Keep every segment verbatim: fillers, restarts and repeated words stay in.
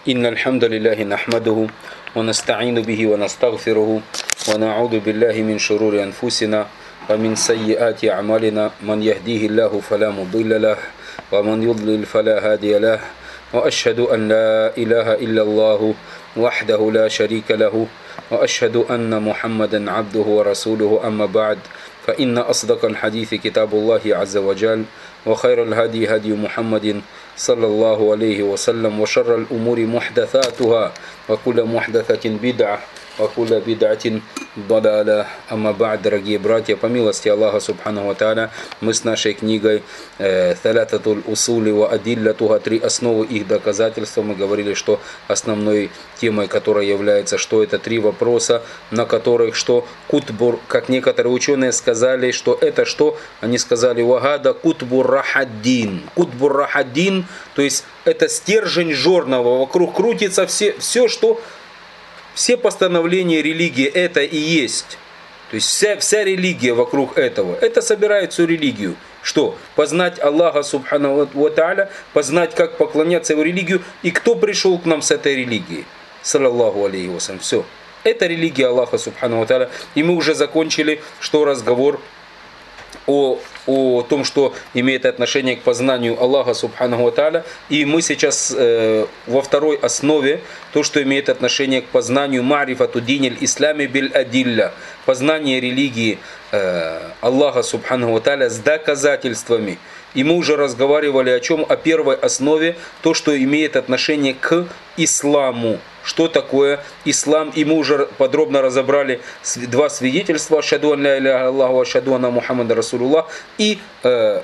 إن الحمد لله نحمده ونستعين به ونستغفره ونعوذ بالله من شرور أنفسنا ومن سيئات أعمالنا من يهديه الله فلا مضل له ومن يضلل فلا هادي له وأشهد أن لا إله إلا الله وحده لا شريك له وأشهد أن محمدا عبده ورسوله أما بعد فإن أصدق الحديث كتاب الله عز وجل وخير الهدي هدي محمد صلى الله عليه وسلم وشر الأمور محدثاتها وكل محدثة بدعة وكل بدعة ضلالة. Амма ба'д, дорогие братья, по милости Аллаха Субханаху ва Тааля, мы с нашей книгой «Талататуль усули ва адиллятуха», три основы их доказательства. Мы говорили, что основной темой, которая является, что это три вопроса, на которых, что кутбур, как некоторые ученые сказали, что это что? Они сказали «Вагада кутбур рахаддин». Кутбур рахаддин, то есть это стержень жорного, вокруг крутится все, все что... Все постановления религии это и есть. То есть вся, вся религия вокруг этого. Это собирает всю религию. Что? Познать Аллаха Субханаху ва Тааля, познать, как поклоняться Его религию. И кто пришел к нам с этой религией? Саллаллаху алейхи вассалям. Все. Это религия Аллаха Субханаху ва Тааля. И мы уже закончили, что разговор о, о том, что имеет отношение к познанию Аллаха Субханаху ва Тааля. И мы сейчас э, во второй основе, то, что имеет отношение к познанию ма'рифату диниль ислами биль адилля, познание религии э, Аллаха Субханаху ва Тааля с доказательствами. И мы уже разговаривали о чем? О первой основе, то, что имеет отношение к исламу. Что такое ислам? И мы уже подробно разобрали два свидетельства: «Ашхаду ан ля иляха илlallah, ашхаду анна Мухаммада расулуллах». И э,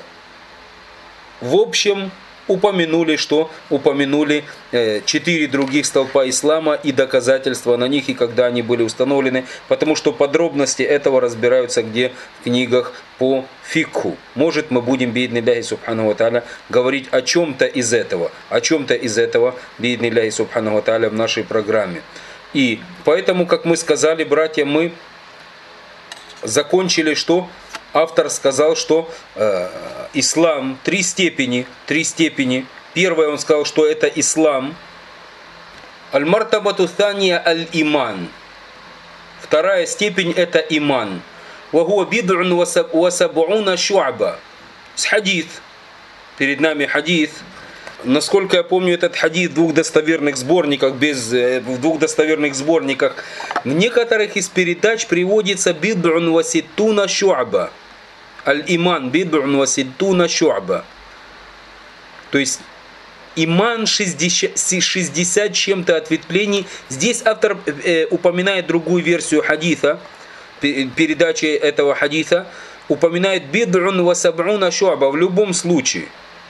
в общем упомянули, что упомянули э, четыре других столпа ислама и доказательства на них, и когда они были установлены, потому что подробности этого разбираются где? В книгах по фикху. Может, мы будем, бииднилляхи субханаху ва тааля, говорить о чем-то из этого, о чем-то из этого, бииднилляхи субханаху ва тааля, в нашей программе. И поэтому, как мы сказали, братья, мы закончили, что автор сказал, что э, ислам три степени, три степени. Первое, он сказал, что это ислам. Аль-мартабату thания аль-иман. Вторая степень это иман. Вагуа бид'ун ва саб'уна шу'ба. С хадис. Перед нами хадис. Насколько я помню, этот хадис в двух достоверных сборниках, без, в двух достоверных сборниках, в некоторых из передач приводится бид'ун ва ситтуна шу'ба. Аль-иман бид'ун ва ситтуна шу'ба. То есть иман шестьдесят, шестьдесят чем-то ответвлений. Здесь автор э, упоминает другую версию хадиса, передачи этого хадиса, упоминает бид'ун ва саб'уна шу'ба в любом случае.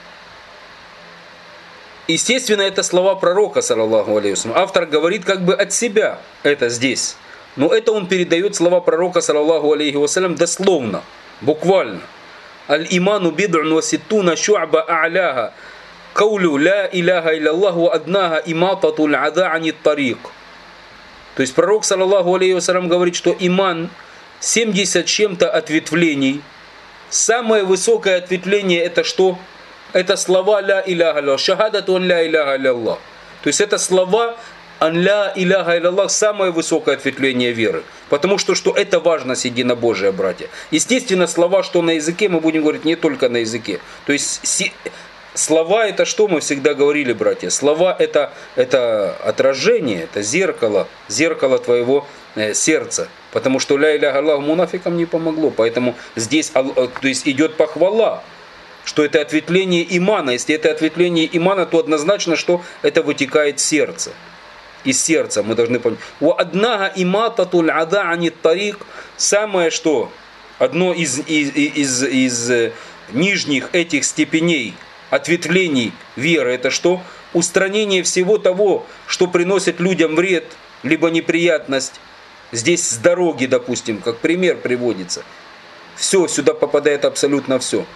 Естественно, это слова пророка, саллаллаху алейхи вассалям. Автор говорит как бы от себя это здесь. Но это он передает слова пророка, саллаллаху алейхи вассалям, дословно, буквально. Аль-иману бид'ун ва ситтуна шу'ба а'ляха каулю ла иляха илlallah ва аднаха имататуль ада анит тарик. То есть пророк, саллаллаху алейхи вассалям, говорит, что иман семьдесят чем-то ответвлений. Самое высокое ответвление это что? Это слова ля иляха илlallah, шахадату ан ля иляха илlallah. То есть это слова ан ля иляха илlallah, самое высокое ответвление веры. Потому что, что это важность единобожия, братья. Естественно, слова, что на языке, мы будем говорить не только на языке. То есть си, слова это что мы всегда говорили, братья? Слова это, это отражение, это зеркало, зеркало твоего э, сердца. Потому что ля иляха илlallah мунафикам не помогло. Поэтому здесь то есть, идет похвала, что это ответвление имана. Если это ответвление имана, то однозначно, что это вытекает сердце. Из сердца мы должны понять. Ва аднаха имататуль ада анит тарик. Самое что? Одно из, из, из, из нижних этих степеней, ответвлений веры, это что? Устранение всего того, что приносит людям вред, либо неприятность. Здесь с дороги, допустим, как пример приводится. Все, сюда попадает абсолютно все.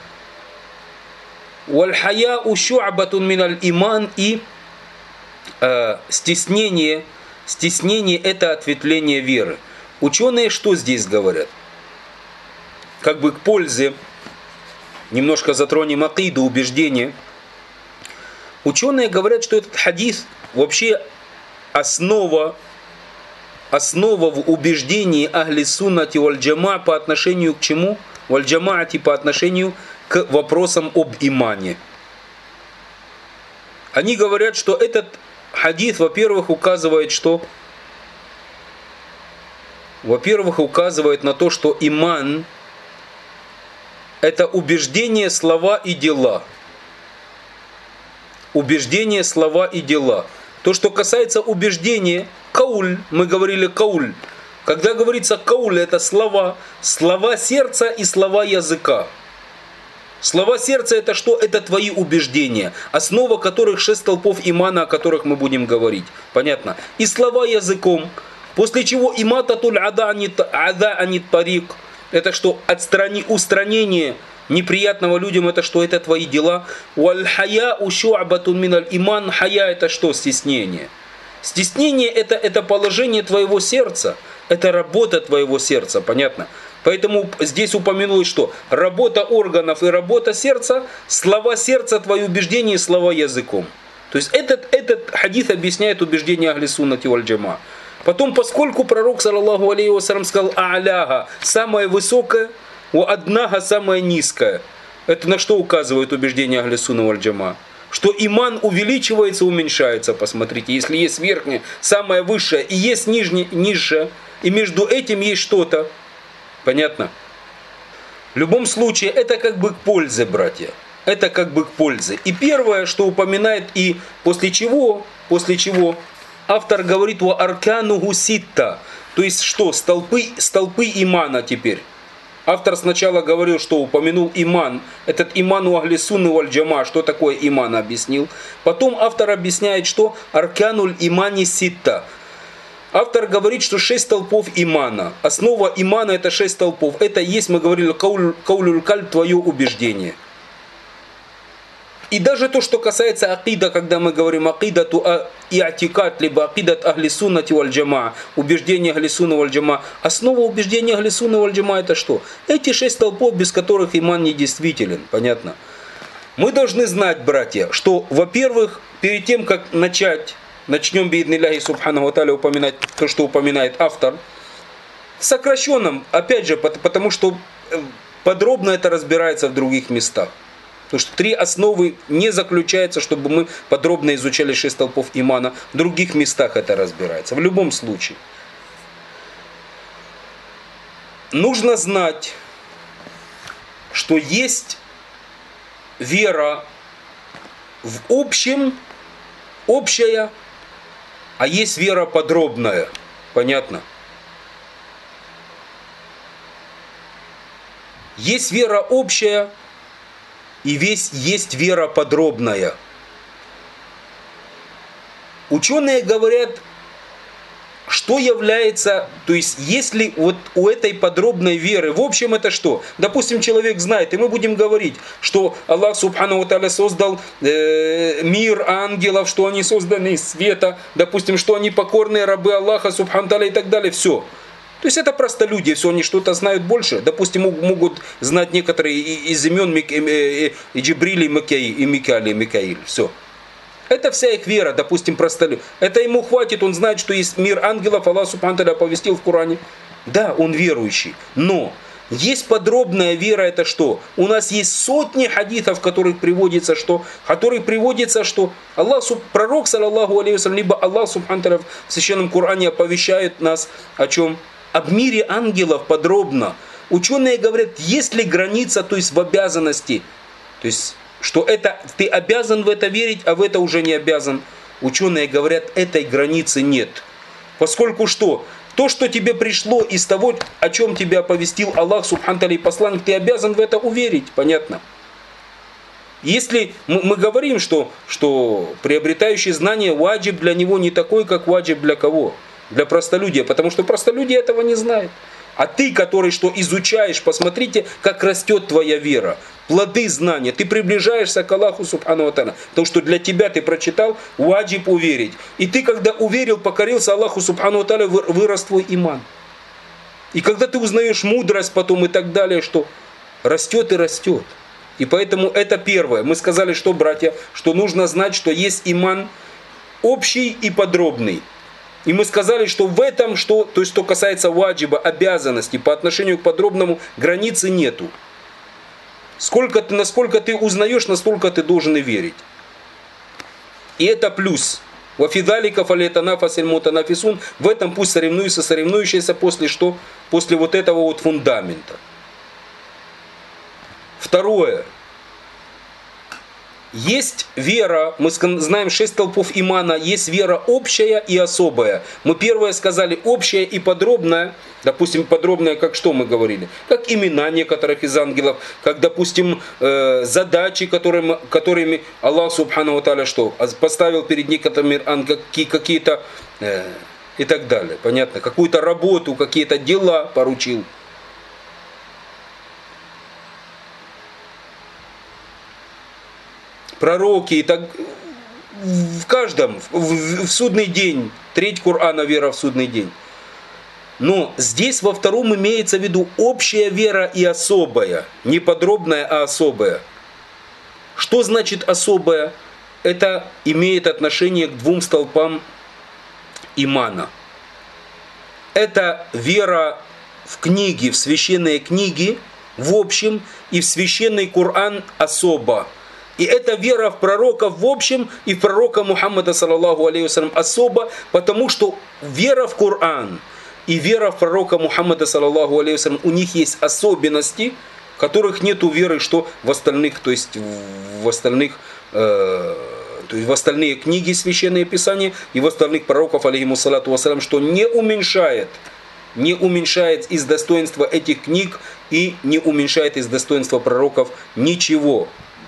Валь-хаяу шу'батун миналь иман, и э, стеснение, стеснение это ответвление веры. Ученые что здесь говорят? Как бы к пользе, немножко затронем акиду, убеждения. Ученые говорят, что этот хадис вообще основа, основа в убеждении ахли суннати валь джама по отношению к чему? Валь джамаати по отношению к вопросам об имане. Они говорят, что этот хадис, во-первых, указывает, что во-первых, указывает на то, что иман – это убеждение, слова и дела. Убеждение, слова и дела. То, что касается убеждения, кауль, мы говорили кауль. Когда говорится кауль, это слова, слова сердца и слова языка. Слова сердца это что? Это твои убеждения, основа которых шесть столпов имана, о которых мы будем говорить. Понятно? И слова языком. После чего имататуль ада анит тарик. Это что? Отстрани, устранение неприятного людям, это что? Это твои дела. Валь хая ушу'абатун миналь иман. Хая это что? Стеснение. Стеснение это, это положение твоего сердца. Это работа твоего сердца. Понятно? Поэтому здесь упомянулось, что работа органов и работа сердца, слова сердца, твои убеждения и слова языком. То есть этот, этот хадис объясняет убеждение ахли суннати валь джама. Потом, поскольку пророк, саллаллаху алейхи вассалям, сказал «А'ляха» – самое высокое, «Ва аднаха» – самое низкое. Это на что указывает убеждение ахли сунна валь джама? Что иман увеличивается, уменьшается. Посмотрите, если есть верхнее, самое высшее, и есть нижнее, низшее, и между этим есть что-то. Понятно? В любом случае, это как бы к пользе, братья. Это как бы к пользе. И первое, что упоминает, и после чего, после чего автор говорит «Ва аркануху ситта». То есть что? Столпы, столпы имана теперь. Автор сначала говорил, что упомянул иман. Этот иман у ахли сунны валь джама. Что такое иман, объяснил. Потом автор объясняет, что аркануль имани ситта. Автор говорит, что шесть столпов имана. Основа имана это шесть столпов. Это есть, мы говорили, каулюль кальб, твое убеждение. И даже то, что касается акида, когда мы говорим акидату и атикат, либо акидат ахли суннати валь джама, убеждение ахли сунна валь джама, основа убеждения ахли сунна валь джама это что? Эти шесть столпов, без которых иман недействителен. Понятно? Мы должны знать, братья, что, во-первых, перед тем, как начать, начнем бииднилляхи субханаху ва тааля упоминать то, что упоминает автор, в сокращенном, опять же, потому что подробно это разбирается в других местах. Потому что три основы не заключается, чтобы мы подробно изучали шесть столпов имана. В других местах это разбирается. В любом случае. Нужно знать, что есть вера в общем, общая, а есть вера подробная. Понятно? Есть вера общая, и весь есть вера подробная. Ученые говорят, что является, то есть если вот у этой подробной веры, в общем это что? Допустим, человек знает, и мы будем говорить, что Аллах субхану ва тааля создал э, мир ангелов, что они созданы из света, допустим, что они покорные рабы Аллаха субхану ва тааля и так далее, все. То есть это просто люди, если они что-то знают больше. Допустим, могут знать некоторые из имен Джибрили и Микаэля и Микаиль. Все. Это вся их вера, допустим, просто люди. Это ему хватит, он знает, что есть мир ангелов, Аллах субхану ва тааля оповестил в Коране. Да, он верующий. Но есть подробная вера, это что? У нас есть сотни хадисов, в которых приводится что? В которых приводится что? Аллах, пророк, саллаллаху алейхи ва саллям, либо Аллах субхану ва тааля в священном Коране оповещает нас о чем? Об мире ангелов подробно. Ученые говорят, есть ли граница, то есть в обязанности, то есть, что это ты обязан в это верить, а в это уже не обязан. Ученые говорят, этой границы нет. Поскольку что? То, что тебе пришло из того, о чем тебя оповестил Аллах, субхану ва тааля, и посланник, ты обязан в это уверить. Понятно? Если мы, мы говорим, что, что приобретающий знания ваджиб для него не такой, как ваджиб для кого? Для простолюдия, потому что простолюдие этого не знает. А ты, который что изучаешь, посмотрите, как растет твоя вера. Плоды знания. Ты приближаешься к Аллаху субхану ва тааля. Потому что для тебя ты прочитал ваджиб уверить. И ты, когда уверил, покорился Аллаху субхану ва тааля, вырос твой иман. И когда ты узнаешь мудрость потом и так далее, что растет и растет. И поэтому это первое. Мы сказали, что, братья, что нужно знать, что есть иман общий и подробный. И мы сказали, что в этом, что, то есть что касается ваджиба, обязанностей по отношению к подробному, границы нету. Сколько ты, насколько ты узнаешь, настолько ты должен и верить. И это плюс. Вафидалика фалетанафасиль мутанафисун. В этом пусть соревнуются соревнующиеся после что? После вот этого вот фундамента. Второе. Есть вера, мы знаем шесть столпов имана, есть вера общая и особая. Мы первое сказали общая и подробная. Допустим, подробная, как что мы говорили? Как имена некоторых из ангелов, как, допустим, э, задачи, которыми, которыми Аллах Субхану ва Тааля что? Поставил перед некоторыми ангелами какие-то э, и так далее. Понятно? Какую-то работу, какие-то дела поручил. Пророки, и так в каждом, в, в судный день, треть Корана вера в судный день. Но здесь во втором имеется в виду общая вера и особая, не подробная, а особая. Что значит особая? Это имеет отношение к двум столпам имана. Это вера в книги, в священные книги, в общем, и в священный Коран особо. И это вера в пророков в общем и в пророка Мухаммада саллаллаху алейхи вассалям особо, потому что вера в Коран и вера в пророка Мухаммада саллаллаху алейхи вассалям, у них есть особенности, которых нету веры, что в остальных, то есть в остальных, э, то есть в остальные книги священные писания и в остальных пророков алейхиму салату вассалям, что не уменьшает, не уменьшает из достоинства этих книг и не уменьшает из достоинства пророков ничего.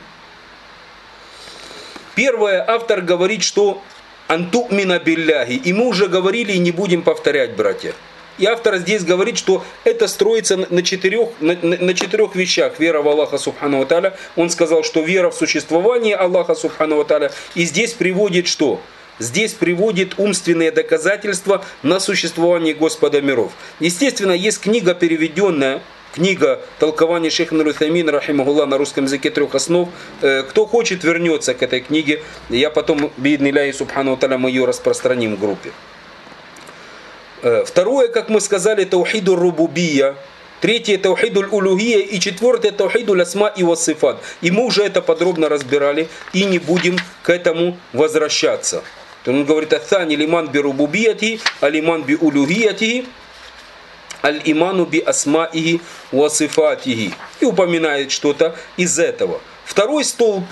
Первое, автор говорит, что «анту'мина билляхи». И мы уже говорили и не будем повторять, братья. И автор здесь говорит, что это строится на четырех, на, на четырех вещах. Вера в Аллаха Субхану ва Тааля. Он сказал, что вера в существование Аллаха Субхану ва Тааля. И здесь приводит что? Здесь приводит умственные доказательства на существование Господа миров. Естественно, есть книга переведенная, книга толкования шейха ибн Утаймина, рахимахуллах, на русском языке трех основ. Кто хочет, вернется к этой книге. Я потом, бииднилляхи субхану ва тааля, мы ее распространим в группе. Второе, как мы сказали, таухиду рубубия. Третье, таухиду улухия. И четвертое, таухиду асма и вассифат. И мы уже это подробно разбирали и не будем к этому возвращаться. Он говорит, аттани лиман би рубубияти, алиман би улухияти, аль-иману би асмаихи ва сифатихи. И упоминает что-то из этого. Второй столб.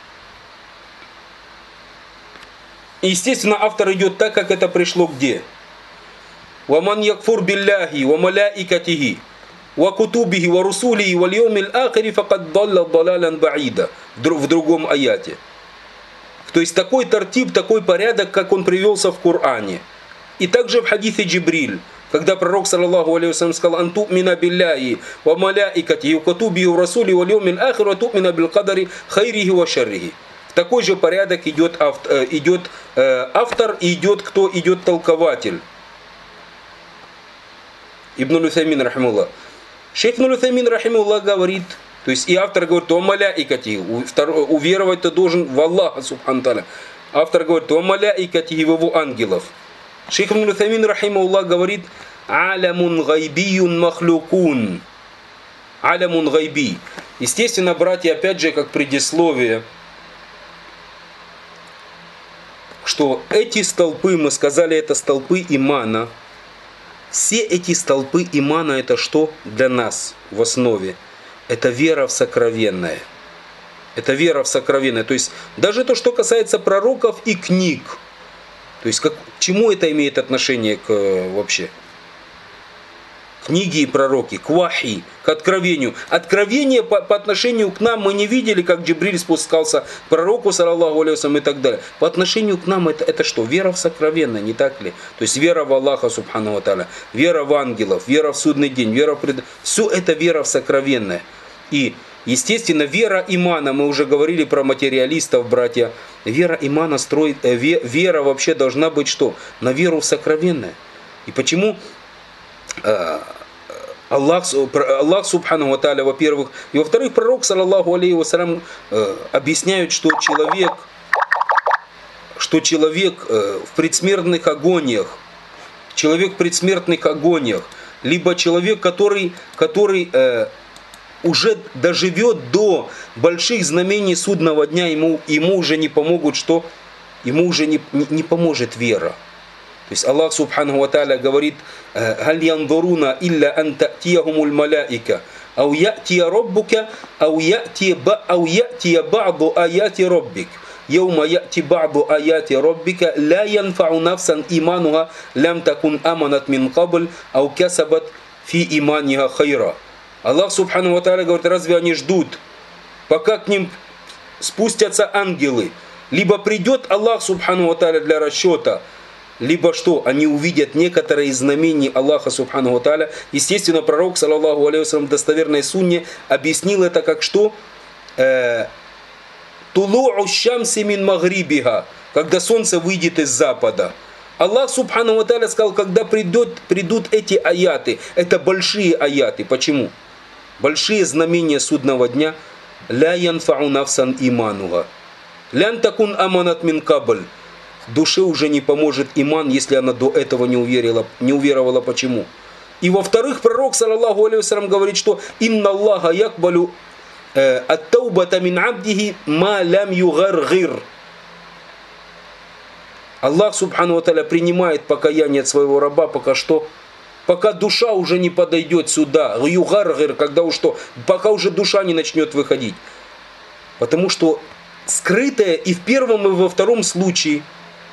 Естественно, автор идет так, как это пришло где? وَمَنْ يَكْفُرْ بِاللَّهِ وَمَلَائِكَتِهِ وَكُتُبِهِ وَرُسُولِهِ وَالْيَوْمِ الْآخِرِ فَقَدْ ضَلَّ ضَلَالًا بَعِيدًا. В другом аяте. То есть такой тартиб, такой порядок, как он привелся в Коране. И также в хадисе Джибриль, когда пророк саллаллаху алейхи вассалям сказал «Анту'мина билляхи ва маляикатихи ва кутубихи ва расули ва льёвмил ахир ва ту'мина бил кадари хайрихи ва шаррихи». В такой же порядок идет автор, идет автор и идет кто? Идет толкователь. Ибн Утаймин рахимахуллах. Шейх Ибн Утаймин рахимахуллах говорит, то есть и автор говорит, «Ва маляикатихи», уверовать ты должен в Аллаха субхану тааля. Автор говорит, «Ва маляикатихи», в его ангелов. Шейх Ибн Утаймин рахимахуллах говорит, «Алямун гайбиюн махлюкун». Алямун гайби. Естественно, братья, опять же, как предисловие, что эти столпы, мы сказали, это столпы имана. Все эти столпы имана, это что для нас в основе? Это вера в сокровенное. Это вера в сокровенное. То есть даже то, что касается пророков и книг. То есть как, к чему это имеет отношение к, вообще? Книги и пророки, к вахи, к откровению. Откровение по, по отношению к нам мы не видели, как Джибриль спускался к пророку, саллаллаху алейхи вассалям, и так далее. По отношению к нам это, это что? Вера в сокровенное, не так ли? То есть вера в Аллаха, субхану ва тааля, вера в ангелов, вера в судный день, вера в пред... Все это вера в сокровенное. И, естественно, вера имана, мы уже говорили про материалистов, братья. Вера имана строит, э, вера вообще должна быть что? На веру в сокровенное. И почему Аллах, Аллах субхану ва тааля, во-первых, и во-вторых, пророк, саллаллаху алейхи вассалям, э, объясняет, что человек, что человек э, в предсмертных агониях, человек в предсмертных агониях, либо человек, который, который э, уже доживет до больших знамений судного дня, ему, ему уже не помогут, что? Ему уже не, не, не поможет вера. То есть Аллах субхану ва тааля говорит: «Халь янзуруна илля ан та'тияхумуль малаика, ау я'тия раббука, ау я'тия ба'ду аяти раббик. Яума я'ти ба'ду аяти раббика, ла янфау нафсан имануха, лям такун аманат мин кабль, ау касабат фи иманиха хайра». Аллах субхану ва тааля говорит: разве они ждут, пока к ним спустятся ангелы? Либо придет Аллах субхану ва тааля для расчета, либо что? Они увидят некоторые из знамений Аллаха субхану ва тааля. Естественно, пророк, саллаллаху алейхи вассалям, в достоверной сунне объяснил это как что? Тулу'у шамси мин магрибиха, когда солнце выйдет из запада. Аллах субхану ва тааля сказал, когда придут, придут эти аяты, это большие аяты. Почему? Большие знамения судного дня. Ля янфау нафсан имануха, лян такун аманат мин кабль. Душе уже не поможет иман, если она до этого не уверила, не уверовала. Почему? И во-вторых, пророк, саллаллаху алейхи вассалям, говорит, что инна Аллаха якбалю ат-таубата мин абдихи ма лям югаргир. Аллах субхану ва тааля принимает покаяние от своего раба, пока что? Пока душа уже не подойдет сюда. Югаргир, когда уж что? Пока уже душа не начнет выходить. Потому что скрытое и в первом, и во втором случае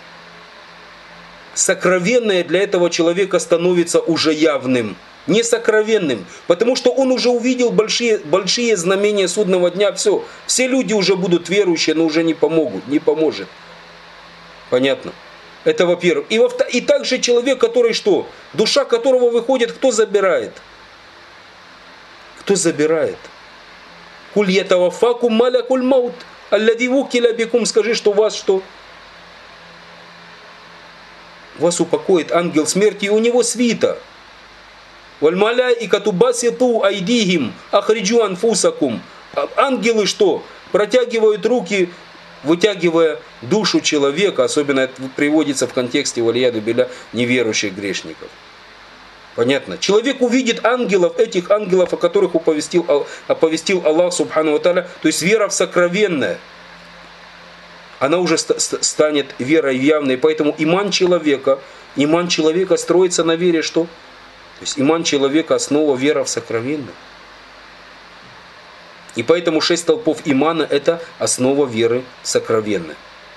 сокровенное для этого человека становится уже явным, не сокровенным, потому что он уже увидел большие, большие знамения судного дня. Все, все люди уже будут верующие, но уже не помогут, не поможет. Понятно? Это во-первых. И, во и также человек, который что? Душа которого выходит, кто забирает? Кто забирает? Куль ятаваффакум малякуль маут, аллади вукиля бикум. Скажи, что вас что? Вас упокоит ангел смерти, и у него свита. Валь маляикату баситу айдихим ахриджу анфусакум. Ангелы что? Протягивают руки, вытягивая душу человека. Особенно это приводится в контексте валияду билля неверующих грешников. Понятно? Человек увидит ангелов, этих ангелов, о которых оповестил, оповестил Аллах субхану ва тааля. То есть вера в сокровенное. Она уже станет верой явной. Поэтому иман человека, иман человека строится на вере что? То есть иман человека основа вера в сокровенное. И поэтому шесть столпов имана это основа веры в сокровенное.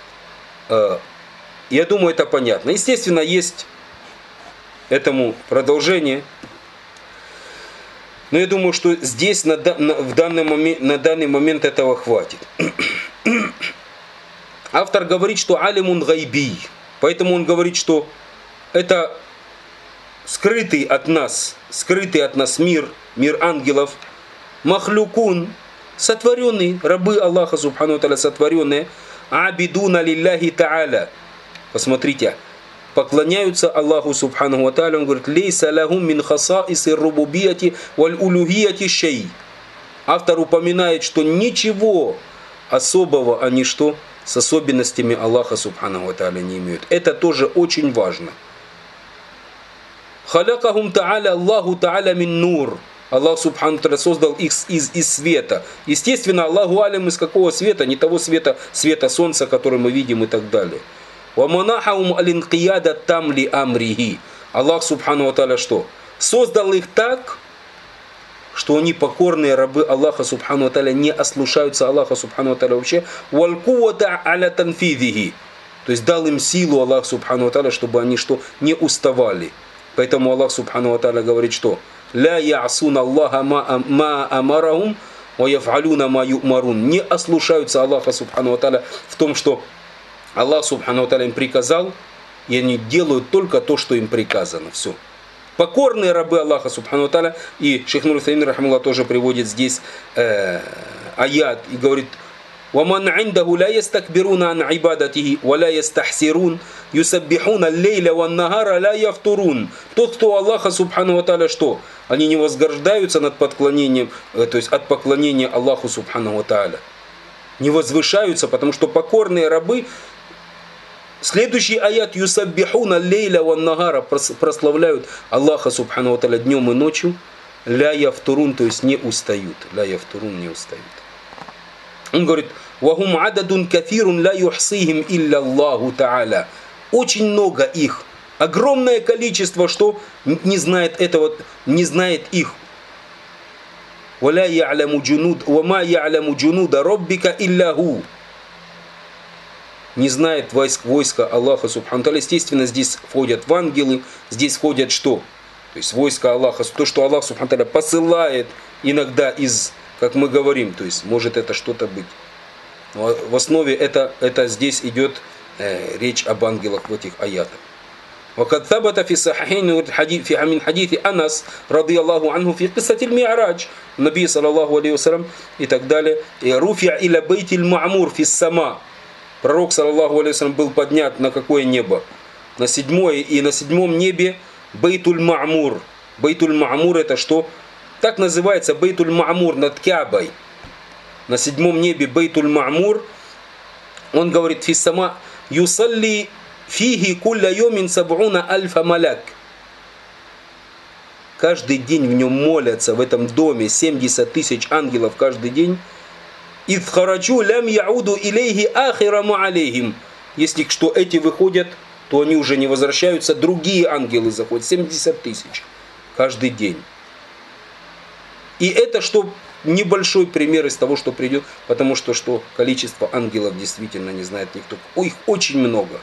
Я думаю, это понятно. Естественно, есть этому продолжение. Но я думаю, что здесь на, на, в данный момент, на данный момент этого хватит. Автор говорит, что алимун гайби. Поэтому он говорит, что это скрытый от нас, скрытый от нас мир, мир ангелов, махлюкун, сотворенный, рабы Аллаха субхану ва тааля, сотворенные, абидуна лилляхи тааля. Посмотрите, поклоняются Аллаху субхану ва тааля. Он говорит: лейса лахум мин хасаиси рубубияти валь улюхияти шей. Автор упоминает, что ничего особого они что? С особенностями Аллаха субхану ва тааля не имеют. Это тоже очень важно. Халякахум тааля Аллаху тааля мин нур. Аллах субхану ва тааля создал их из, из света. Естественно, Аллаху алям из какого света? Не того света, света солнца, который мы видим и так далее. Ва манахаум алинкияда тамли амрихи. Аллах субхану ва тааля что? Создал их так, что они покорные рабы Аллаха субхану ва тааля, не ослушаются Аллаха субхану ва тааля вообще. Валькувата аля танфидихи. То есть дал им силу Аллах субхану ва тааля, чтобы они что? Не уставали. Поэтому Аллах субхану ва тааля говорит, что ля я'суна Аллаха ма амарахум ва яф'алуна ма ю'марун. Не ослушаются Аллаха субхану ва тааля в том, что Аллах субхану ва тааля им приказал, и они делают только то, что им приказано. Все. Покорные рабы Аллаха субхану ва тааля. И шейх Нур ат-Тайми рахимахуллах тоже приводит здесь э, аят и говорит: وَمَنْ عِنْدَهُ لَا يَسْتَكْبِرُونَ عَنْ عِبَادَتِهِ وَلَا يَسْتَحْسِرُونَ يُسَبِّحُونَ اللَّيْلَ وَالنَّهَارَ лَا يَفْتُرُونَ. Тот, кто Аллаха Субхану ва Тааля, что? Они не возгождаются над поклонением, то есть от поклонения Аллаху Субхану ва Тааля. Не возвышаются, потому что покорные рабы. Следующий аят «Юсаббихуна лейля ван нагара» прославляют Аллаха Субхану ва Тааля днем и ночью. «Ля яфтурун», то есть не устают. «Ля яфтурун», не устают. Он говорит «Вахум ададун кафирун ля юхсихим илля Аллаху Тааля». Очень много их. Огромное количество, что не знает этого, не знает их. «Валя я'ляму джунуд, вама я'ляму джунуда роббика илля ху». Не знает войск, войска Аллаха Субхану Тааля. Естественно, здесь входят в ангелы, здесь входят что? То есть войска Аллаха, то, что Аллах Субхану Тааля посылает иногда из, как мы говорим, то есть может это что-то быть. Но в основе это, это здесь идет э, речь об ангелах в этих аятах. وقد ثبت في صحيحين في من حديث أنس رضي الله عنه في قصة المعراج النبي صلى الله عليه وسلم и так далее رفع إلى بيت المعمور في السماء. Пророк, саллаллаху алейхи был поднят на какое небо? На седьмое, и на седьмом небе Бейтуль Ма'мур. Бейтуль Ма'мур это что? Так называется Бейтуль Ма'мур над Каабой. На седьмом небе Бейтуль Ма'мур. Он говорит, фиссама юсалли фиги кулля йомин саб'уна альфа маляк. Каждый день в нем молятся в этом доме семьдесят тысяч ангелов каждый день. «Идh хараджу лям яуду илейхи ахираму алейхим». Если что эти выходят, то они уже не возвращаются, другие ангелы заходят, семьдесят тысяч каждый день. И это что небольшой пример из того, что придет, потому что, что количество ангелов действительно не знает никто. О, их очень много.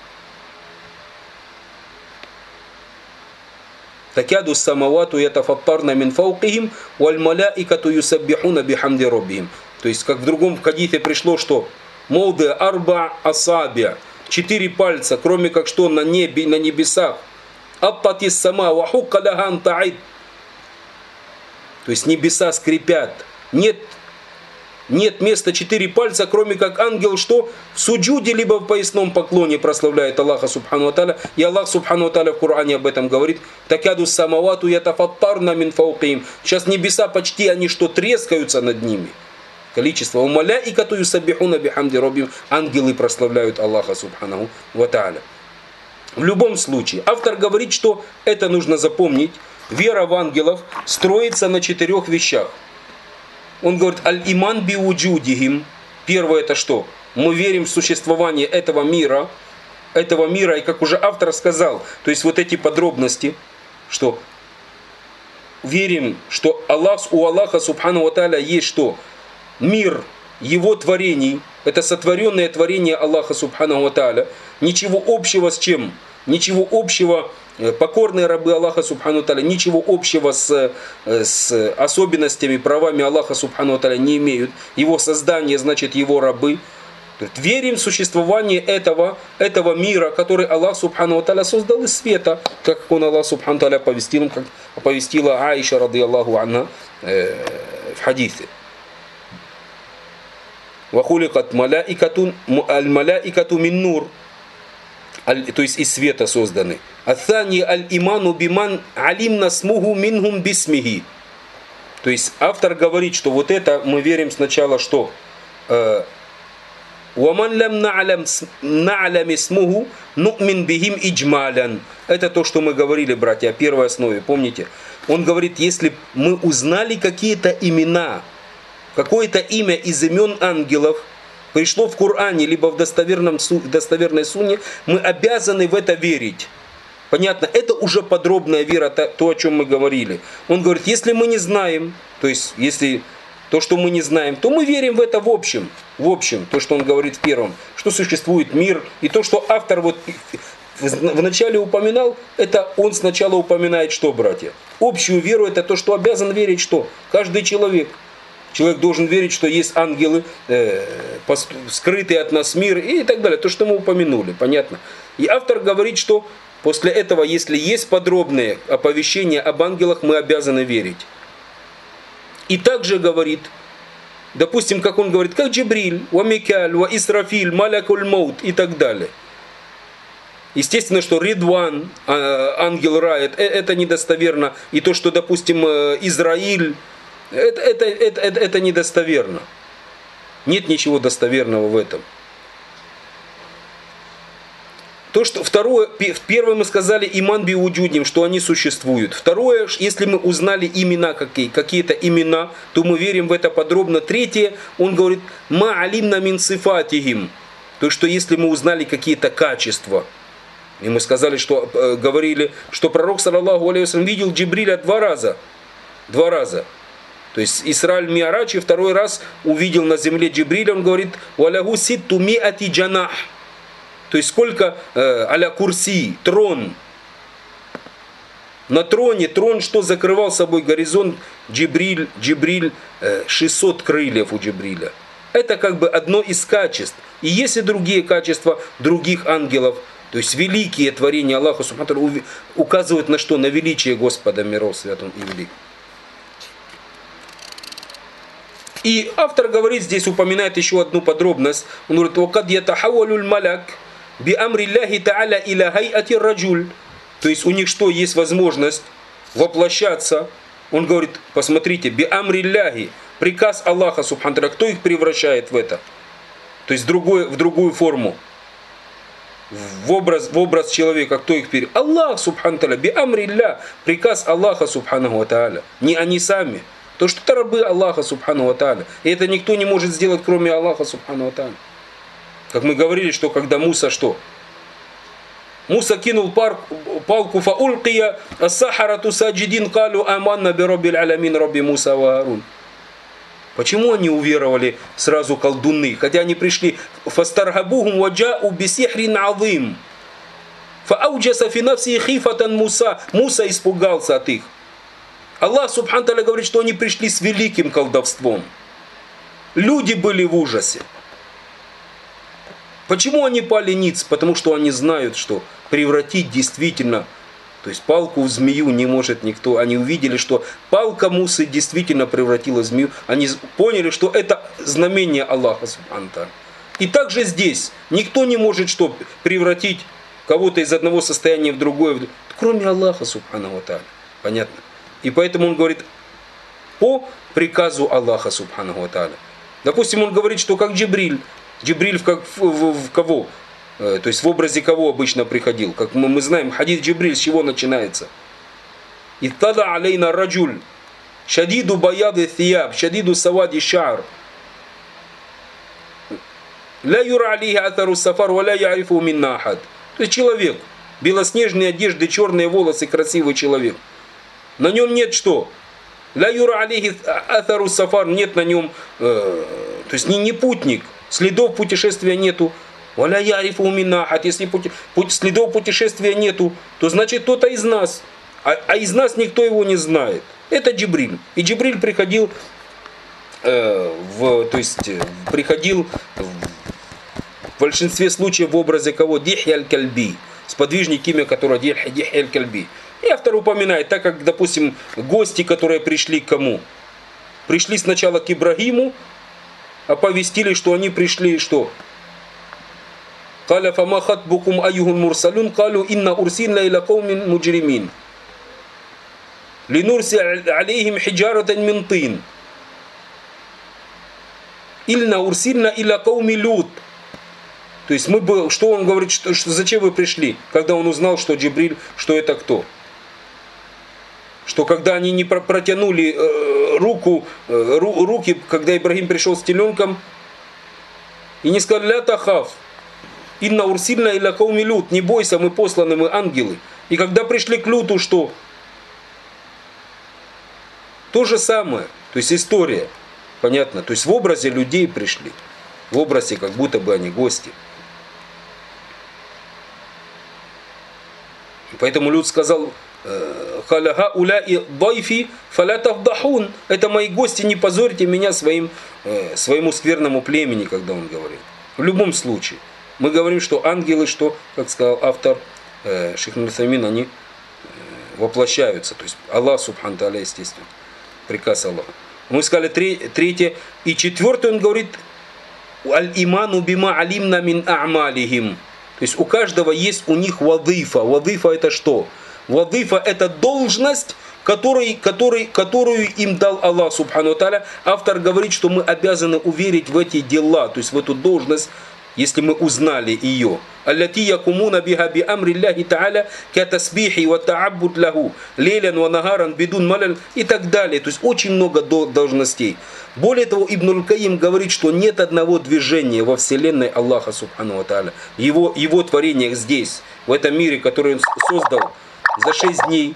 «Такяду самавату ятафаттарна мин фаукихим, валь маляикату юсаббихуна бихамди роббихим». То есть, как в другом хадите пришло, что «Молды арба асаби», четыре пальца, кроме как что на небе, на небесах. «Аттатис сама вахукка лахан таид». То есть, небеса скрипят. Нет, нет места четыре пальца, кроме как ангел, что в суджуде, либо в поясном поклоне прославляет Аллаха Субхану ва Тааля. И Аллах Субхану ва Тааля в Коране об этом говорит. «Такяду самавату ятафаттарна мин фаукихим». Сейчас небеса почти, они что, трескаются над ними. Количество. «Умаляикату юсаббихуна бихамди роббихим». Ангелы прославляют Аллаха Субхану ва Тааля. В любом случае, автор говорит, что это нужно запомнить. Вера в ангелов строится на четырех вещах. Он говорит, аль-иман би уджудихим. Первое это что? Мы верим в существование этого мира. Этого мира, и как уже автор сказал, то есть вот эти подробности, что верим, что Аллах, у Аллаха Субхану ва Тааля есть что? Мир его творений. Это сотворенное творение Аллаха Субхану ва Тааля. Ничего общего с чем? Ничего общего, покорные рабы Аллаха Субхану ва Тааля, ничего общего с, с особенностями, правами Аллаха Субхану ва Тааля не имеют. Его создание, значит, его рабы. Верим в существование этого, этого мира, который Аллах Субхану ва Тааля создал из света, как он Аллах Субхану ва Тааля повестил, как повестила Аиша, ради Аллаху анха, э, в хадисе. «Вахуликат маляикатун аль-маляикату мин нур». То есть из света созданы. «Аттани аль-иману биман алимна смуху минхум бисмихи». То есть автор говорит, что вот это мы верим сначала, что «Ваман лям на'алям исмуху ну'мин бихим иджмалян». Это то, что мы говорили, братья, о первой основе. Помните? Он говорит, если мы узнали какие-то имена, какое-то имя из имен ангелов пришло в Коране, либо в достоверном, достоверной сунне, мы обязаны в это верить. Понятно? Это уже подробная вера, то, о чем мы говорили. Он говорит, если мы не знаем, то есть, если то, что мы не знаем, то мы верим в это в общем. В общем, то, что он говорит в первом, что существует мир, и то, что автор вот вначале упоминал, это он сначала упоминает что, братья? Общую веру, это то, что обязан верить что? Каждый человек. Человек должен верить, что есть ангелы, э, скрытые от нас мир и так далее. То, что мы упомянули, понятно. И автор говорит, что после этого, если есть подробные оповещения об ангелах, мы обязаны верить. И также говорит, допустим, как он говорит, как Джибриль, ва Микаль, ва Исрафиль, Малякуль Маут и так далее. Естественно, что Ридван, ангел рая, это недостоверно. И то, что, допустим, Израиль, это, это, это, это, это недостоверно. Нет ничего достоверного в этом. То, что второе, первое мы сказали иман би уджудим, что они существуют. Второе, если мы узнали имена какие, какие-то имена, то мы верим в это подробно. Третье, он говорит, ма алимна мин сифатихим. То есть, что если мы узнали какие-то качества, и мы сказали, что э, говорили, что пророк, саллаллаху алейхи ва саллям, видел Джибриля два раза. Два раза. То есть Исраиль Ми'раджи и второй раз увидел на земле Джибриля, он говорит, валягу ситту миати джанах. То есть сколько э, аля курси, трон. На троне, трон, что закрывал собой горизонт, Джибриль, Джибриль, э, шестьсот крыльев у Джибриля. Это как бы одно из качеств. И есть и другие качества других ангелов. То есть великие творения Аллаха Субхану указывают на что? На величие Господа миров, свят Он и велик. И автор говорит, здесь упоминает еще одну подробность. Он говорит, وَقَدْ يَتَحَوَّلُ الْمَلَكْ بِأَمْرِ اللَّهِ تَعَالَى إِلَى هَيْئَةِ الرَّجُلِ. То есть у них что? Есть возможность воплощаться. Он говорит, посмотрите, بِأَمْرِ اللَّهِ, приказ Аллаха Субхану, кто их превращает в это? То есть в другую, в другую форму. В образ, в образ человека, кто их переводит? Аллах, субхану та'аля, би амрилля, приказ Аллаха, субхану ва та'аля. Не они сами. То, что это рабы Аллаха, субхану ва та'аля. И это никто не может сделать, кроме Аллаха, субхану ва та'аля. Как мы говорили, что когда Муса что? Муса кинул пар, палку, фаулкия, ас-сахарату саджидин, калю аманна би раббил алямин, рабби Муса ва Харун. Почему они уверовали сразу колдуны? Хотя они пришли фастархабухум ваджау бисихрин азим. Фауджаса фи нафси хифатан Муса. Муса испугался от их. Аллах субхану та'аля говорит, что они пришли с великим колдовством. Люди были в ужасе. Почему они пали ниц? Потому что они знают, что превратить действительно, то есть палку в змею не может никто. Они увидели, что палка Мусы действительно превратила в змею. Они поняли, что это знамение Аллаха субхану та'аля. И также здесь никто не может что превратить кого-то из одного состояния в другое, кроме Аллаха субхану та'аля. Понятно? И поэтому он говорит по приказу Аллаха субхану та'аля. Допустим, он говорит, что как Джибриль. Джибриль в, как, в, в, в кого? То есть в образе кого обычно приходил? Как мы, мы знаем, хадис Джибриль с чего начинается? Иттада алейна раджуль, шадиду баяды thiyab, шадиду савади шар. Ля юра алейхи атару сафар, ва ля ярифу минна ахад. То есть человек, белоснежные одежды, черные волосы, красивый человек. На нем нет что? Ля юра алейхи атару сафар, нет на нем, э, то есть не, не путник, следов путешествия нету. Валя ярифу минна ахад. Если пути, путь, следов путешествия нету, то значит кто-то из нас. А, а из нас никто его не знает. Это Джибриль. И Джибриль приходил, э, в, то есть, приходил в большинстве случаев в образе кого? Дихья аль-Кальби. Сподвижник, имя которого Дихья аль-Кальби. И автор упоминает, так как, допустим, гости, которые пришли к кому? Пришли сначала к Ибрагиму, оповестили, что они пришли, что? قال فما خطبكم أيها المرسلون قالوا إنا أرسلنا إلى قوم مجرمين لنرسل عليهم حجارة من طين إنا أرسلنا إلى قوم لوط. То есть мы бы, что он говорит, что, что зачем вы пришли, когда он узнал, что Джибриль, что это кто? Что когда они не протянули э, руку, э, ру, руки, когда Ибрагим пришел с теленком, и не сказали ля тахаф. Инна урсильна иля кауми Лют, не бойся, мы посланы, мы ангелы. И когда пришли к Люту, что? То же самое, то есть история, понятно, то есть в образе людей пришли, в образе как будто бы они гости. И поэтому Лют сказал, халяха уляи дайфи фалятахдахун, это мои гости, не позорьте меня своим, своему скверному племени, когда он говорит. В любом случае. Мы говорим, что ангелы, что, как сказал автор э, Шейх Нурсамин, они э, воплощаются. То есть Аллах, субхану та'аля, естественно. Приказ Аллаха. Мы сказали третье. И четвертое он говорит, аль-иману бима алимна мин а'малихим. То есть у каждого есть у них вадифа. Вадифа это что? Вадифа это должность, который, который, которую им дал Аллах субхану тааля. Автор говорит, что мы обязаны уверить в эти дела, то есть в эту должность, если мы узнали ее. Аллати якумуна биха би амри Аллахи тааля ка тасбихи ва та'аббуд лаху лейлян ва нагаран бидун малаль и так далее. То есть очень много должностей. Более того, Ибн аль-Кайим говорит, что нет одного движения во вселенной Аллаха субхану тааля. Его, его творениях здесь, в этом мире, который он создал за шесть дней,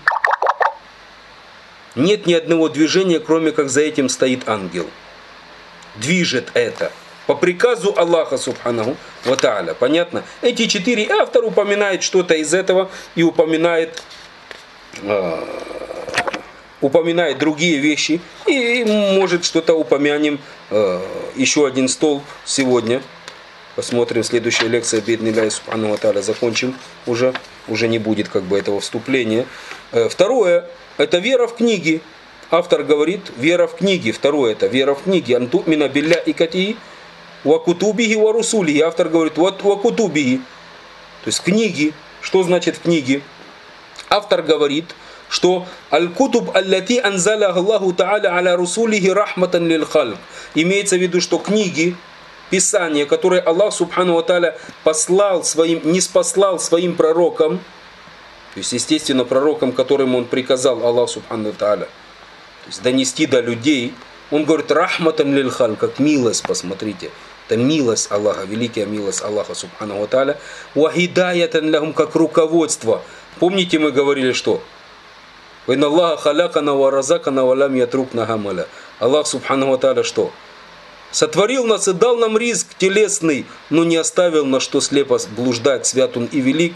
нет ни одного движения, кроме как за этим стоит ангел. Движет это. По приказу Аллаха субханаху ва тааля. Понятно? Эти четыре, автор упоминает что-то из этого и упоминает, э, упоминает другие вещи. И может что-то упомянем. Э, еще один столб сегодня. Посмотрим, следующая лекция бедный субхану ва тааля закончим. Уже, уже не будет как бы этого вступления. Э, второе, это вера в книги. Автор говорит, вера в книги. Второе, это вера в книги. Антумина билля и катии. Вакутубихи ва русулихи. Автор говорит, вот вакутубихи. То есть книги. Что значит в книге? Автор говорит, что аль-кутуб аллати анзаля Аллаху та'аля аля русулихи рахматан лил хальк. Имеется в виду, что книги, писания, которые Аллах субхану ва тааля послал своим, не спаслал своим пророкам, то есть, естественно, пророкам, которым он приказал, Аллах субхану ва тааля, то есть донести до людей, он говорит, рахматан лил хальк, как милость, посмотрите. Это милость Аллаха, великая милость Аллаха субхану ва тааля. Вахидаятан лахум, как руководство. Помните, мы говорили, что? Вайна Аллаха халякана ва разакана ва лам ятрукна хамаля. Аллах субхану ва тааля что? Сотворил нас и дал нам ризк телесный, но не оставил нас, что слепо блуждать, свят он и велик.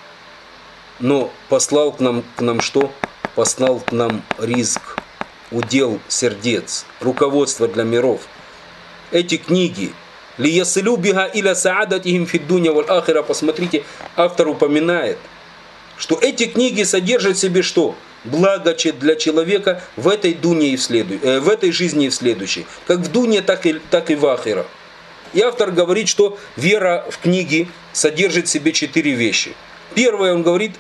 Но послал к нам, к нам что? Послал к нам ризк, удел сердец, руководство для миров. Эти книги, лиясилю биха иля саадатихим фиддуня валь ахира, посмотрите, автор упоминает, что эти книги содержат в себе что? Благо для человека в этой дуне и в, следу... э, в этой жизни и в следующей. Как в дуне, так и, так и в ахира. И автор говорит, что вера в книги содержит в себе четыре вещи. Первое, он говорит,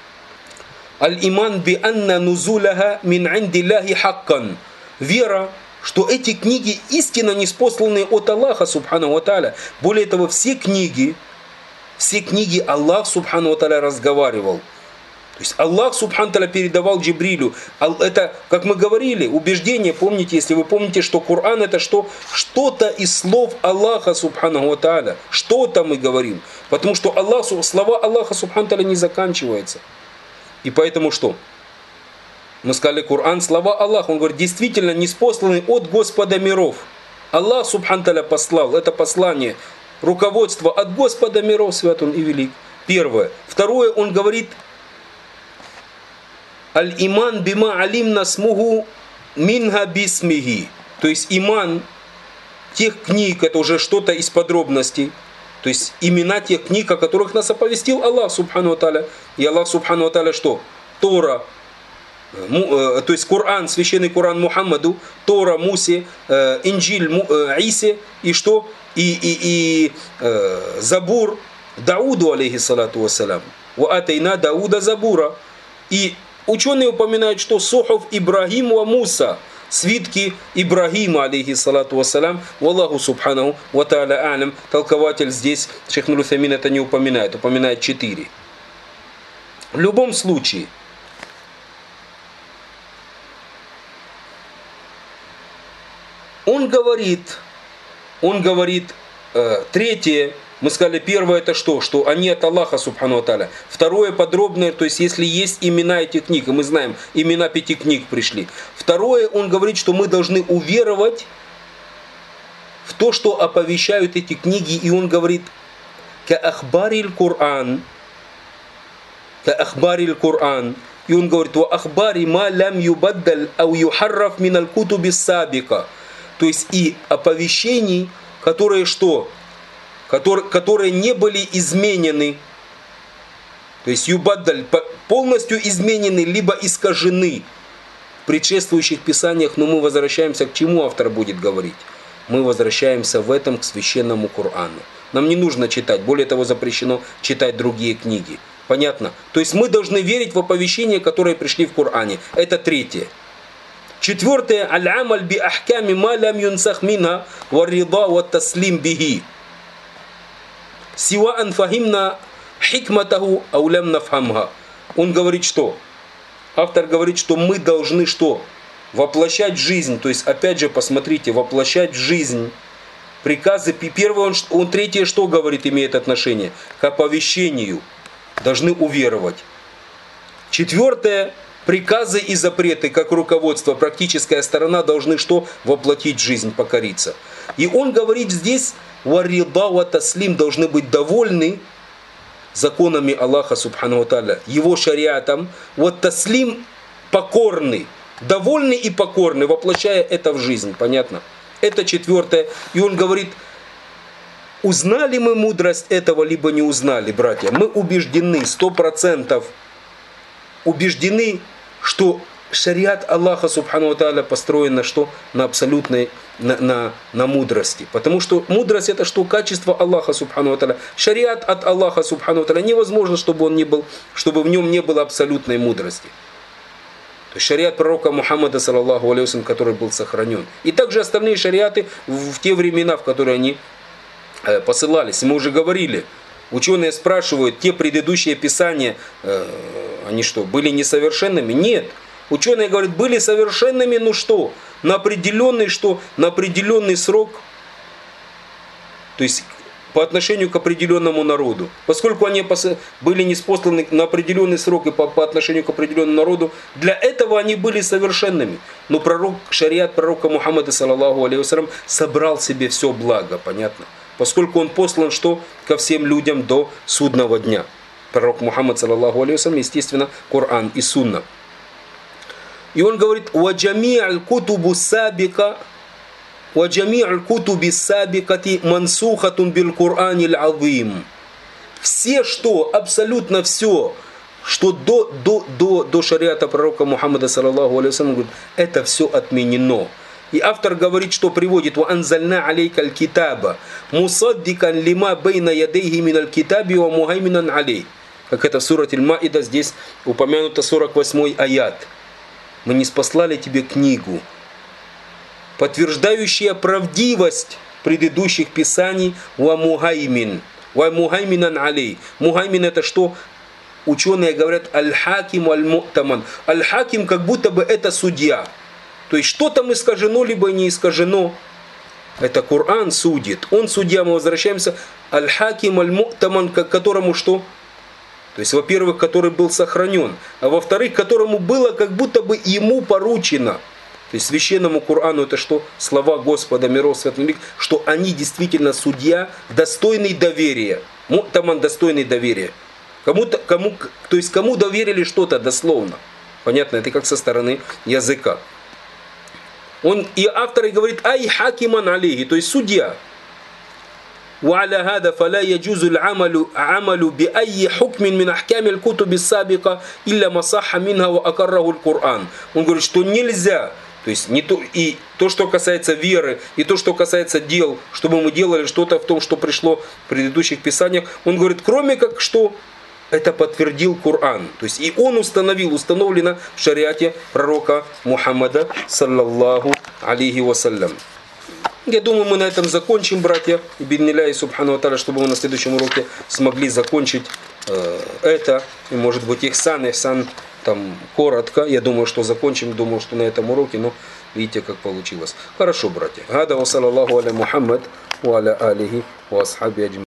аль-иман би анна нузуляха мин индиллахи хаккан. Вера, что эти книги истинно ниспосланные от Аллаха субхану ва тааля. Более того, все книги, все книги Аллах субхану ва тааля разговаривал. То есть Аллах субхану тааля передавал Джибрилю. Это, как мы говорили, убеждение, помните, если вы помните, что Коран это что? Что-то из слов Аллаха субхану ва тааля. Что-то мы говорим. Потому что Аллах, слова Аллаха субхану тааля не заканчиваются. И поэтому что? Мы сказали, Коран, слова Аллаха, он говорит, действительно ниспосланный от Господа миров. Аллах субхану тааля послал это послание, руководство от Господа миров, свят он и велик. Первое. Второе, он говорит, аль-иман бима алимна смугу минга бисмихи. То есть иман тех книг, это уже что-то из подробностей. То есть имена тех книг, о которых нас оповестил Аллах субхану ва тааля. И Аллах субхану ва тааля что? Тора, то есть Коран, священный Коран Мухаммаду, Тора Мусе, Инджиль Исе и что? И, и, и э, Забур Дауду алейхиссалату вассалям. Ва атайна Дауда Забура. И ученые упоминают, что Сухуф Ибрахим ва Муса, свитки Ибрахима алейхиссалату вассалям. Валлаху субханаху ва тааля алям. Толкователь здесь, Шейх Аль-Утхаймин, это не упоминает, упоминает четыре. В любом случае, Он говорит, он говорит, э, третье, мы сказали, первое это что? Что они от Аллаха субхану ва тааля. Второе подробное, то есть если есть имена этих книг, и мы знаем, имена пяти книг пришли. Второе, он говорит, что мы должны уверовать в то, что оповещают эти книги, и он говорит, ка ахбариль Коран, ка ахбариль Коран, и он говорит, ва ахбари ма лям юбаддаль ау юхарраф миналь кутуби сабика. То есть и оповещений, которые что? Которые, которые не были изменены. То есть юбаддаль полностью изменены, либо искажены. предшествующих писаниях, но мы возвращаемся к чему автор будет говорить? Мы возвращаемся в этом к священному Корану. Нам не нужно читать, более того, запрещено читать другие книги. Понятно? То есть мы должны верить в оповещения, которые пришли в Коране. Это третье. Четвертое. Аль-амаль би ахками ма лям юнсах минха вар-рида ва-таслим бихи. Сива ан фахимна хикматаху ау лям нафхамха. Он говорит, что? Автор говорит, что мы должны что? Воплощать в жизнь. То есть, опять же, посмотрите, воплощать в жизнь приказы. Первое, он, он третье, что говорит, имеет отношение? К оповещению. Должны уверовать. Четвертое. Приказы и запреты, как руководство, практическая сторона, должны что? Воплотить в жизнь, покориться. И он говорит здесь, вар-рида ва-таслим, должны быть довольны законами Аллаха Субхану ва Тааля, его шариатом, ва-таслим, покорны, довольны и покорны, воплощая это в жизнь. Понятно? Это четвертое. И он говорит, узнали мы мудрость этого, либо не узнали, братья. Мы убеждены, сто процентов убеждены, что шариат Аллаха Субхану ва Тааля построен на что? На абсолютной, на, на, на мудрости. Потому что мудрость это что? Качество Аллаха Субхану ва Тааля. Шариат от Аллаха Субхану ва Тааля невозможно, чтобы он не был, чтобы в нем не было абсолютной мудрости. То есть шариат пророка Мухаммада, саллаллаху алейхи ва саллям, который был сохранен. И также остальные шариаты в, в те времена, в которые они э, посылались. Мы уже говорили. Ученые спрашивают, те предыдущие писания, э, они что, были несовершенными? Нет. Ученые говорят, были совершенными, но что? На определенный что? На определенный срок. То есть по отношению к определенному народу. Поскольку они были ниспосланы на определенный срок и по, по отношению к определенному народу, для этого они были совершенными. Но пророк, шариат пророка Мухаммада, саллаллаху алейхи ва саллям, собрал себе все благо, понятно? Поскольку он послан что? Ко всем людям до судного дня. Пророк Мухаммад, саллаллаху алейхи ва саллям, естественно, Коран и Сунна. И он говорит, «Ваджами аль-кутубу сабика, ваджами аль-кутуби сабикати мансухатун бил Корани аль-азим». Все, что, абсолютно все, что до, до, до, до шариата пророка Мухаммада, саллаллаху алейхи ва саллям, говорит, это все отменено. И автор говорит, что приводит «Ваанзальна алейка аль-китаба, мусаддикан лима бейна ядейхи мин аль-китаби ва мухайминан алей». Как это в сурате Аль-Маида, здесь упомянуто сорок восьмой аят. «Мы ниспослали тебе книгу, подтверждающая правдивость предыдущих писаний, ва мухаймин, ва мухайминан алей». Мухаймин это что? Ученые говорят аль-хаким аль-му'таман. Аль-хаким как будто бы это судья. То есть что там искажено, либо не искажено. Это Коран судит. Он судья. Мы возвращаемся. Аль-хаким аль-му'таман, к которому что? То есть, во-первых, который был сохранен. А во-вторых, которому было как будто бы ему поручено. То есть священному Корану это что? Слова Господа миров светлый век, что они действительно судья, достойный доверия. Му'таман достойный доверия. Кому-то, кому, то есть кому доверили что-то дословно. Понятно, это как со стороны языка. Он, и автор и говорит, ай хакиман алейхи, то есть судья. وعلى هذا فلا يجوز العمل عمل بأي حكم من أحكام الكتب السابقة إلا ما صح منها وأقره القرآن. Он говорит, что нельзя, то есть не то, и то, что касается веры, и то, что касается дел, чтобы мы делали что-то в том, что пришло в предыдущих писаниях, он говорит, кроме как что это подтвердил Коран. То есть и он установил, установлено в шариате пророка Мухаммада, саллаллаху алейхи вассалям. Я думаю, мы на этом закончим, братья. И биднилляхи субхану ва тааля, чтобы мы на следующем уроке смогли закончить э, это. И может быть ихсан, ихсан там коротко. Я думаю, что закончим, думаю, что на этом уроке, но видите, как получилось. Хорошо, братья. Гада ва саллаллаху аля Мухаммад ва аля алихи ва асхаби аджмаин.